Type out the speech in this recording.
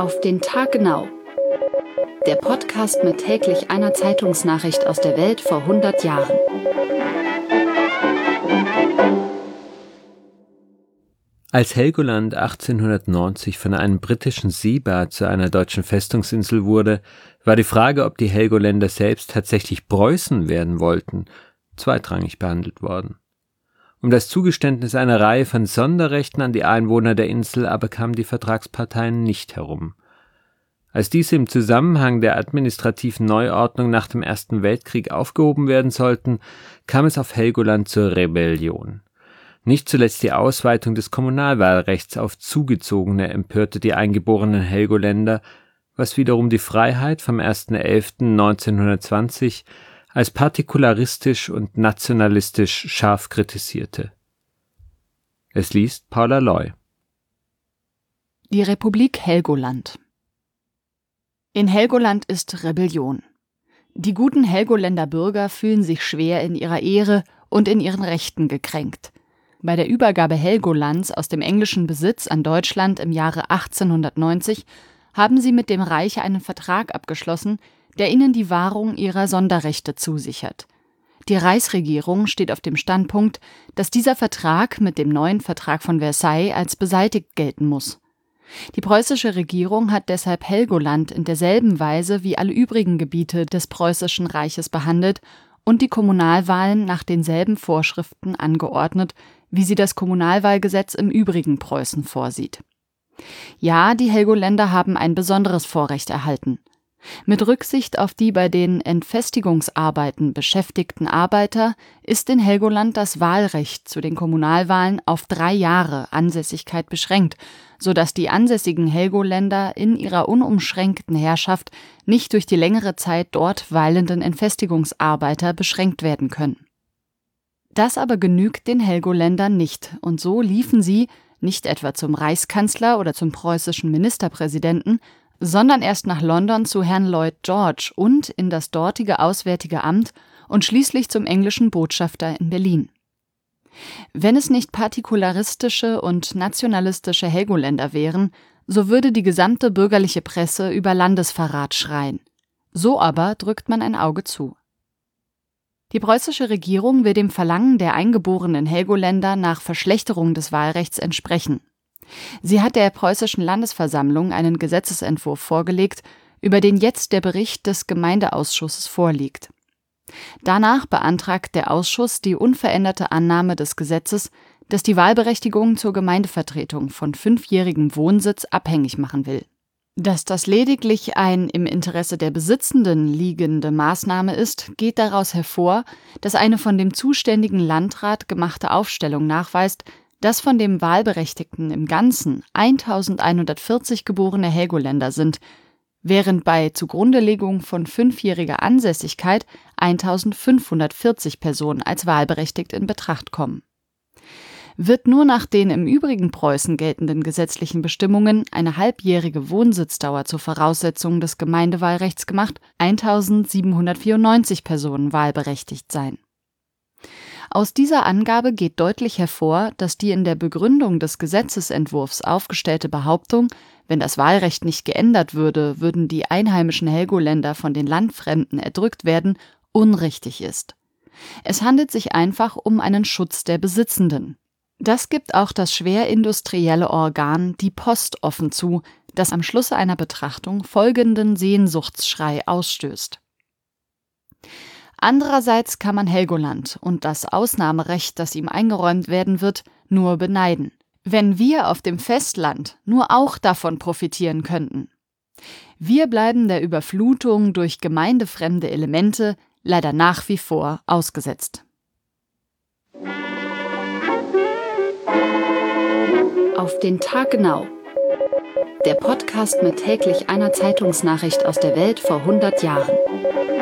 Auf den Tag genau. Der Podcast mit täglich einer Zeitungsnachricht aus der Welt vor 100 Jahren. Als Helgoland 1890 von einem britischen Seebad zu einer deutschen Festungsinsel wurde, war die Frage, ob die Helgoländer selbst tatsächlich Preußen werden wollten, zweitrangig behandelt worden. Um das Zugeständnis einer Reihe von Sonderrechten an die Einwohner der Insel aber kamen die Vertragsparteien nicht herum. Als diese im Zusammenhang der administrativen Neuordnung nach dem Ersten Weltkrieg aufgehoben werden sollten, kam es auf Helgoland zur Rebellion. Nicht zuletzt die Ausweitung des Kommunalwahlrechts auf Zugezogene empörte die eingeborenen Helgoländer, was wiederum die Freiheit vom 1.11.1920 als partikularistisch und nationalistisch scharf kritisierte. Es liest Paula Loy. Die Republik Helgoland. In Helgoland ist Rebellion. Die guten Helgoländer Bürger fühlen sich schwer in ihrer Ehre und in ihren Rechten gekränkt. Bei der Übergabe Helgolands aus dem englischen Besitz an Deutschland im Jahre 1890 haben sie mit dem Reich einen Vertrag abgeschlossen, der ihnen die Wahrung ihrer Sonderrechte zusichert. Die Reichsregierung steht auf dem Standpunkt, dass dieser Vertrag mit dem neuen Vertrag von Versailles als beseitigt gelten muss. Die preußische Regierung hat deshalb Helgoland in derselben Weise wie alle übrigen Gebiete des Preußischen Reiches behandelt und die Kommunalwahlen nach denselben Vorschriften angeordnet, wie sie das Kommunalwahlgesetz im übrigen Preußen vorsieht. Ja, die Helgoländer haben ein besonderes Vorrecht erhalten. Mit Rücksicht auf die bei den Entfestigungsarbeiten beschäftigten Arbeiter ist in Helgoland das Wahlrecht zu den Kommunalwahlen auf 3 Jahre Ansässigkeit beschränkt, sodass die ansässigen Helgoländer in ihrer unumschränkten Herrschaft nicht durch die längere Zeit dort weilenden Entfestigungsarbeiter beschränkt werden können. Das aber genügt den Helgoländern nicht, und so liefen sie, nicht etwa zum Reichskanzler oder zum preußischen Ministerpräsidenten, sondern erst nach London zu Herrn Lloyd George und in das dortige Auswärtige Amt und schließlich zum englischen Botschafter in Berlin. Wenn es nicht partikularistische und nationalistische Helgoländer wären, so würde die gesamte bürgerliche Presse über Landesverrat schreien. So aber drückt man ein Auge zu. Die preußische Regierung will dem Verlangen der eingeborenen Helgoländer nach Verschlechterung des Wahlrechts entsprechen. Sie hat der preußischen Landesversammlung einen Gesetzesentwurf vorgelegt, über den jetzt der Bericht des Gemeindeausschusses vorliegt. Danach beantragt der Ausschuss die unveränderte Annahme des Gesetzes, das die Wahlberechtigung zur Gemeindevertretung von 5-jährigem Wohnsitz abhängig machen will. Dass das lediglich ein im Interesse der Besitzenden liegende Maßnahme ist, geht daraus hervor, dass eine von dem zuständigen Landrat gemachte Aufstellung nachweist, dass von dem Wahlberechtigten im Ganzen 1140 geborene Helgoländer sind, während bei Zugrundelegung von 5-jähriger Ansässigkeit 1540 Personen als wahlberechtigt in Betracht kommen. Wird nur nach den im übrigen Preußen geltenden gesetzlichen Bestimmungen eine halbjährige Wohnsitzdauer zur Voraussetzung des Gemeindewahlrechts gemacht, 1794 Personen wahlberechtigt sein. Aus dieser Angabe geht deutlich hervor, dass die in der Begründung des Gesetzesentwurfs aufgestellte Behauptung, wenn das Wahlrecht nicht geändert würde, würden die einheimischen Helgoländer von den Landfremden erdrückt werden, unrichtig ist. Es handelt sich einfach um einen Schutz der Besitzenden. Das gibt auch das schwer industrielle Organ Die Post offen zu, das am Schluss einer Betrachtung folgenden Sehnsuchtsschrei ausstößt. Andererseits kann man Helgoland und das Ausnahmerecht, das ihm eingeräumt werden wird, nur beneiden. Wenn wir auf dem Festland nur auch davon profitieren könnten. Wir bleiben der Überflutung durch gemeindefremde Elemente leider nach wie vor ausgesetzt. Auf den Tag genau. Der Podcast mit täglich einer Zeitungsnachricht aus der Welt vor 100 Jahren.